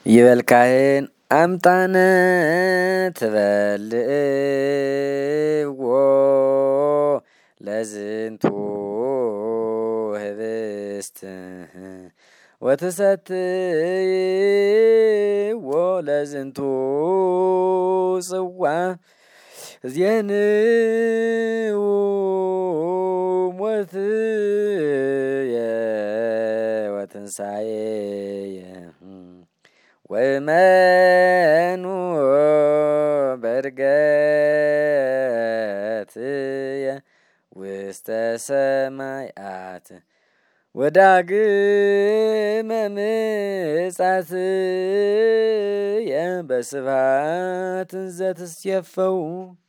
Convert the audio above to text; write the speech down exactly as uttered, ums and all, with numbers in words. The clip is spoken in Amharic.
ይበልካህን አምጣነ ትበልዕዎ ለዝንቱ ህብስት ወትሰትይዎ ለዝንቱ ጽዋ እዜንው ሞትየ ወትንሣኤየ ወእመኑ በዕርገትየ ውስተ ሰማያት ወዳግመ ምጽአትየ በስብሐት እንዘ ትሴፈው